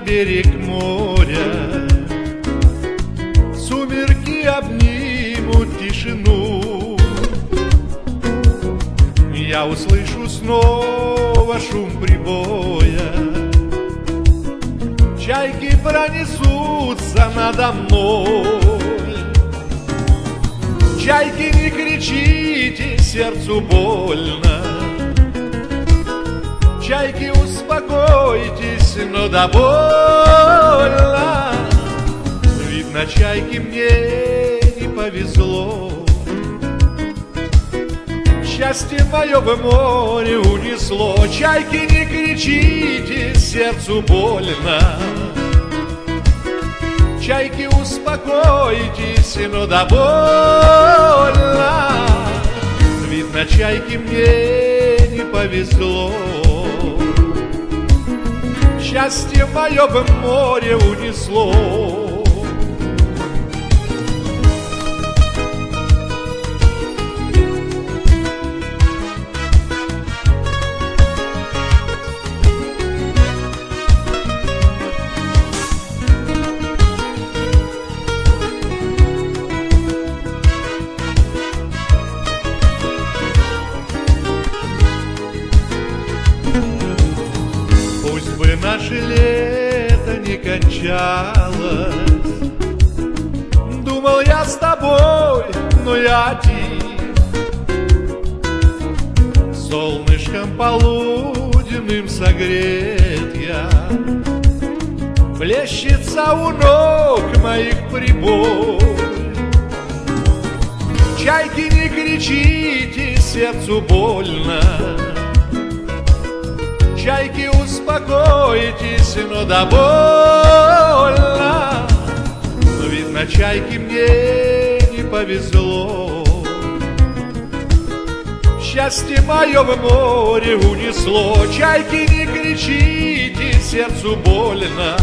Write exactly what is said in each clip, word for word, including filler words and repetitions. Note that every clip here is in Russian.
берег моря. Сумерки обнимут тишину. Я услышу снова шум прибоя. Чайки пронесутся надо мной. Чайки, не кричите, сердцу больно. Чайки, успокойтесь, но довольно. Видно, чайки мне не повезло. Счастье мое в море унесло. Чайки, не кричите, сердцу больно. Чайки, успокойтесь, но довольно. Видно, чайки мне не повезло. Счастье мое в море унесло. Пусть бы наше лето не кончалось. Думал я с тобой, но я один. Солнышком полуденным согрет я. Плещется у ног моих прибой. Чайки, не кричите, сердцу больно. Чайки, успокойтесь, но довольно. Но видно, чайки мне не повезло. Счастье мое в море унесло. Чайки, не кричите, сердцу больно.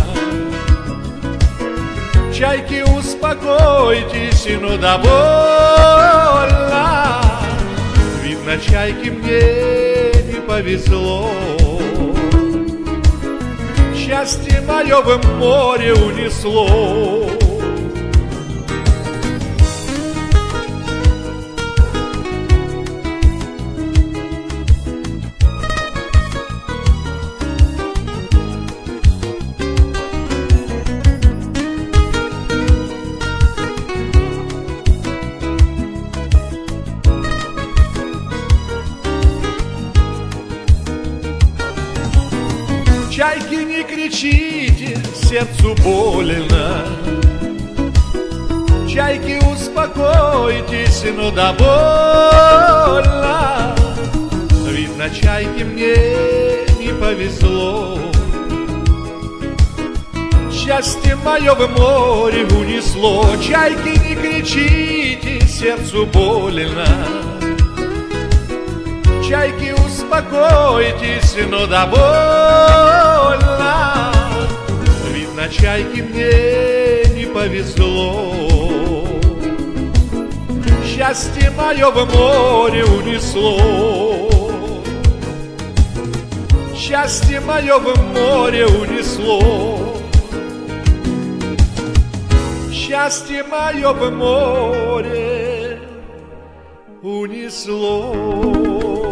Чайки, успокойтесь, но довольно. Видно, чайки мне не повезло. Счастье мое в море унесло. Чайки, не кричите, сердцу больно. Чайки, успокойтесь, но довольно. Видно, чайки мне не повезло. Счастье мое в море унесло. Чайки, не кричите, сердцу больно. Чайки, успокойтесь, но довольно. Видно, чайки мне не повезло. Счастье мое в море унесло. Счастье мое в море унесло. Счастье мое в море унесло.